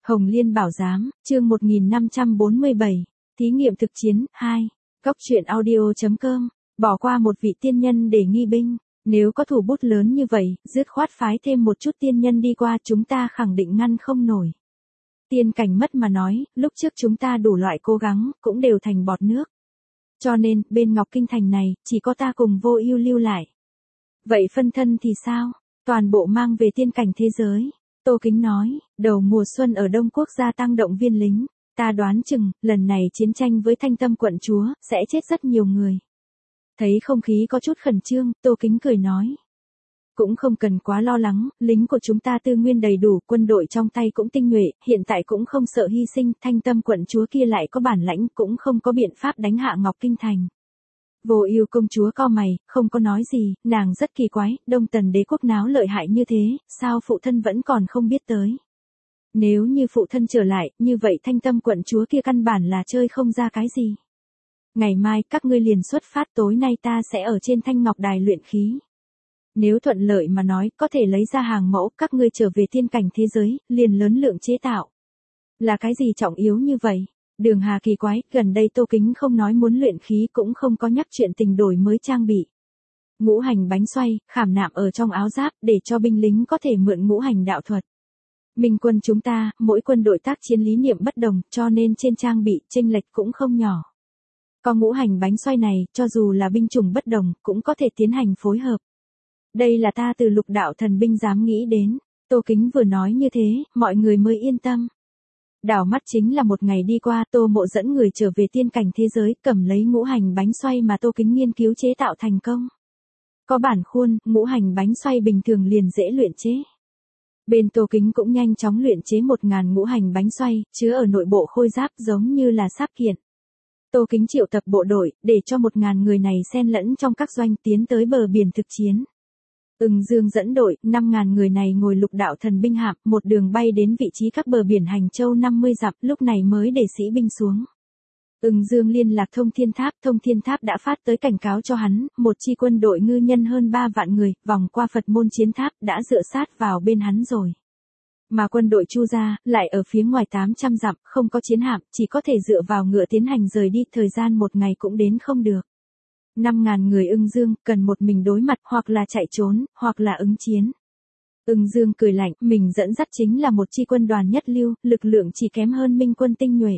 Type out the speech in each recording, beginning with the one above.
Hồng Liên Bảo Giám, chương 1547, thí nghiệm thực chiến, 2, Cóc truyện audio.com, bỏ qua một vị tiên nhân để nghi binh, nếu có thủ bút lớn như vậy, dứt khoát phái thêm một chút tiên nhân đi qua chúng ta khẳng định ngăn không nổi. Tiên cảnh mất mà nói, lúc trước chúng ta đủ loại cố gắng, cũng đều thành bọt nước. Cho nên, bên Ngọc Kinh Thành này, chỉ có ta cùng Vô Ưu lưu lại. Vậy phân thân thì sao? Toàn bộ mang về tiên cảnh thế giới. Tô Kính nói, đầu mùa xuân ở Đông Quốc gia tăng động viên lính, ta đoán chừng, lần này chiến tranh với Thanh Tâm quận chúa, sẽ chết rất nhiều người. Thấy không khí có chút khẩn trương, Tô Kính cười nói. Cũng không cần quá lo lắng, lính của chúng ta tư nguyên đầy đủ, quân đội trong tay cũng tinh nhuệ, hiện tại cũng không sợ hy sinh, Thanh Tâm quận chúa kia lại có bản lãnh, cũng không có biện pháp đánh hạ Ngọc Kinh Thành. Vô Ưu công chúa cau mày, không có nói gì, nàng rất kỳ quái, Đông Tần đế quốc náo lợi hại như thế, sao phụ thân vẫn còn không biết tới. Nếu như phụ thân trở lại, như vậy Thanh Tâm quận chúa kia căn bản là chơi không ra cái gì. Ngày mai các ngươi liền xuất phát, tối nay ta sẽ ở trên Thanh Ngọc Đài luyện khí. Nếu thuận lợi mà nói, có thể lấy ra hàng mẫu, các ngươi trở về thiên cảnh thế giới, liền lớn lượng chế tạo. Là cái gì trọng yếu như vậy? Đường Hà kỳ quái, gần đây Tô Kính không nói muốn luyện khí cũng không có nhắc chuyện tình đổi mới trang bị. Ngũ hành bánh xoay, khảm nạm ở trong áo giáp, để cho binh lính có thể mượn ngũ hành đạo thuật. Minh quân chúng ta, mỗi quân đội tác chiến lý niệm bất đồng, cho nên trên trang bị, chênh lệch cũng không nhỏ. Có ngũ hành bánh xoay này, cho dù là binh chủng bất đồng, cũng có thể tiến hành phối hợp. Đây là ta từ Lục đạo thần binh dám nghĩ đến. Tô Kính vừa nói như thế, mọi người mới yên tâm. Đảo mắt chính là một ngày đi qua, Tô Mộ dẫn người trở về tiên cảnh thế giới, cầm lấy ngũ hành bánh xoay mà Tô Kính nghiên cứu chế tạo thành công. Có bản khuôn, ngũ hành bánh xoay bình thường liền dễ luyện chế. Bên Tô Kính cũng nhanh chóng luyện chế 1000 ngũ hành bánh xoay, chứa ở nội bộ khôi giáp giống như là sáp kiện. Tô Kính triệu tập bộ đội, để cho 1000 người này xen lẫn trong các doanh tiến tới bờ biển thực chiến. Ưng Dương dẫn đội, 5000 người này ngồi Lục đạo thần binh hạm, một đường bay đến vị trí các bờ biển Hành Châu 50 dặm, lúc này mới để sĩ binh xuống. Ưng Dương liên lạc Thông Thiên Tháp đã phát tới cảnh cáo cho hắn, một chi quân đội ngư nhân hơn 3 vạn người, vòng qua Phật môn chiến tháp, đã dựa sát vào bên hắn rồi. Mà quân đội Chu gia, lại ở phía ngoài 800 dặm, không có chiến hạm, chỉ có thể dựa vào ngựa tiến hành rời đi, thời gian một ngày cũng đến không được. 5000 người Ưng Dương, cần một mình đối mặt, hoặc là chạy trốn, hoặc là ứng chiến. Ưng Dương cười lạnh, mình dẫn dắt chính là một chi quân đoàn nhất lưu, lực lượng chỉ kém hơn Minh quân tinh nhuệ.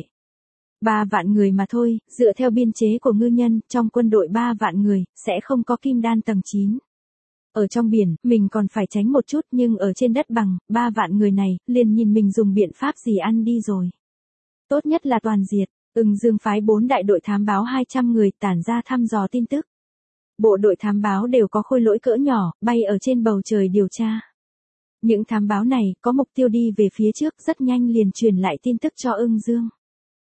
3 vạn người mà thôi, dựa theo biên chế của ngư nhân, trong quân đội 3 vạn người, sẽ không có kim đan tầng 9. Ở trong biển, mình còn phải tránh một chút, nhưng ở trên đất bằng, 3 vạn người này, liền nhìn mình dùng biện pháp gì ăn đi rồi. Tốt nhất là toàn diệt. Ưng Dương phái 4 đại đội thám báo 200 người tản ra thăm dò tin tức. Bộ đội thám báo đều có khôi lỗi cỡ nhỏ, bay ở trên bầu trời điều tra. Những thám báo này có mục tiêu đi về phía trước, rất nhanh liền truyền lại tin tức cho Ưng Dương.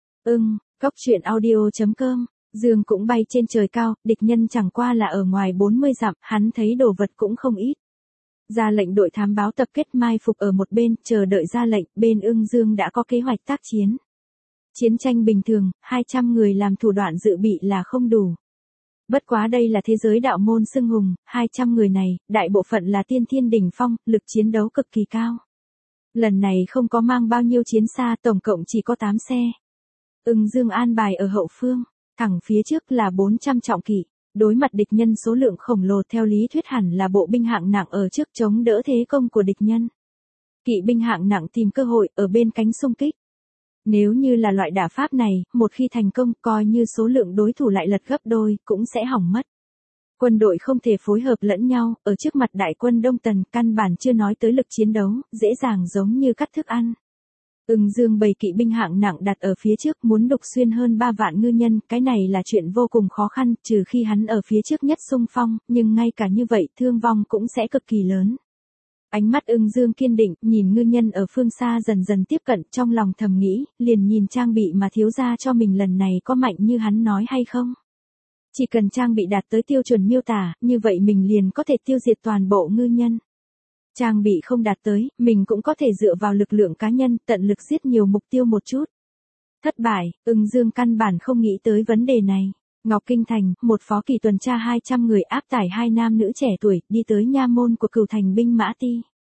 Cóc truyện audio.com, Dương cũng bay trên trời cao, địch nhân chẳng qua là ở ngoài 40 dặm, hắn thấy đồ vật cũng không ít. Ra lệnh đội thám báo tập kết mai phục ở một bên, chờ đợi ra lệnh, bên Ưng Dương đã có kế hoạch tác chiến. Chiến tranh bình thường, 200 người làm thủ đoạn dự bị là không đủ. Bất quá đây là thế giới đạo môn xưng hùng, 200 người này, đại bộ phận là tiên thiên đỉnh phong, lực chiến đấu cực kỳ cao. Lần này không có mang bao nhiêu chiến xa, tổng cộng chỉ có 8 xe. Ưng Dương an bài ở hậu phương, thẳng phía trước là 400 trọng kỵ. Đối mặt địch nhân số lượng khổng lồ, theo lý thuyết hẳn là bộ binh hạng nặng ở trước chống đỡ thế công của địch nhân. Kỵ binh hạng nặng tìm cơ hội ở bên cánh xung kích. Nếu như là loại đả pháp này, một khi thành công, coi như số lượng đối thủ lại lật gấp đôi, cũng sẽ hỏng mất. Quân đội không thể phối hợp lẫn nhau, ở trước mặt đại quân Đông Tần, căn bản chưa nói tới lực chiến đấu, dễ dàng giống như cắt thức ăn. Ưng Dương bầy kỵ binh hạng nặng đặt ở phía trước, muốn đục xuyên hơn 3 vạn ngư nhân, cái này là chuyện vô cùng khó khăn, trừ khi hắn ở phía trước nhất xung phong, nhưng ngay cả như vậy, thương vong cũng sẽ cực kỳ lớn. Ánh mắt Ưng Dương kiên định, nhìn ngư nhân ở phương xa dần dần tiếp cận, trong lòng thầm nghĩ, liền nhìn trang bị mà thiếu gia cho mình lần này có mạnh như hắn nói hay không. Chỉ cần trang bị đạt tới tiêu chuẩn miêu tả, như vậy mình liền có thể tiêu diệt toàn bộ ngư nhân. Trang bị không đạt tới, mình cũng có thể dựa vào lực lượng cá nhân, tận lực giết nhiều mục tiêu một chút. Thất bại, Ưng Dương căn bản không nghĩ tới vấn đề này. Ngọc Kinh Thành, một phó kỳ tuần tra 200 người áp tải 2 nam nữ trẻ tuổi, đi tới nha môn của Cửu Thành binh mã ti.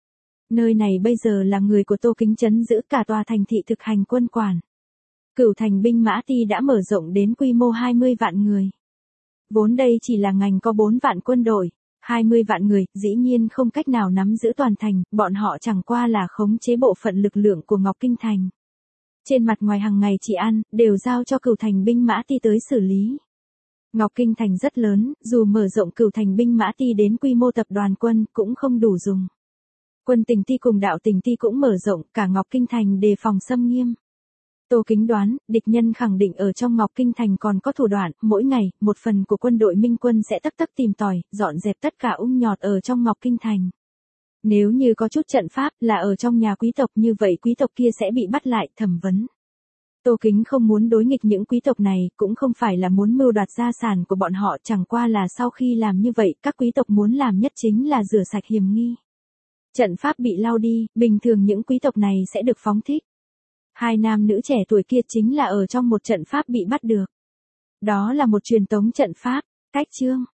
Nơi này bây giờ là người của Tô Kính trấn giữ cả tòa thành thị thực hành quân quản. Cửu thành binh mã ti đã mở rộng đến quy mô 20 vạn người. Vốn đây chỉ là ngành có 4 vạn quân đội, 20 vạn người, dĩ nhiên không cách nào nắm giữ toàn thành, bọn họ chẳng qua là khống chế bộ phận lực lượng của Ngọc Kinh Thành. Trên mặt ngoài hàng ngày chỉ ăn, đều giao cho cửu thành binh mã ti tới xử lý. Ngọc Kinh Thành rất lớn, dù mở rộng cửu thành binh mã ti đến quy mô tập đoàn quân cũng không đủ dùng. Quân tình ti cùng đạo tình ti cũng mở rộng, cả Ngọc Kinh Thành đề phòng xâm nghiêm. Tô Kính đoán, địch nhân khẳng định ở trong Ngọc Kinh Thành còn có thủ đoạn, mỗi ngày, một phần của quân đội Minh quân sẽ tấp tìm tòi, dọn dẹp tất cả ung nhọt ở trong Ngọc Kinh Thành. Nếu như có chút trận pháp là ở trong nhà quý tộc như vậy quý tộc kia sẽ bị bắt lại, thẩm vấn. Tô Kính không muốn đối nghịch những quý tộc này, cũng không phải là muốn mưu đoạt gia sản của bọn họ, chẳng qua là sau khi làm như vậy, các quý tộc muốn làm nhất chính là rửa sạch hiểm nghi. Trận pháp bị lau đi, bình thường những quý tộc này sẽ được phóng thích. Hai nam nữ trẻ tuổi kia chính là ở trong một trận pháp bị bắt được. Đó là một truyền tống trận pháp, cách chương.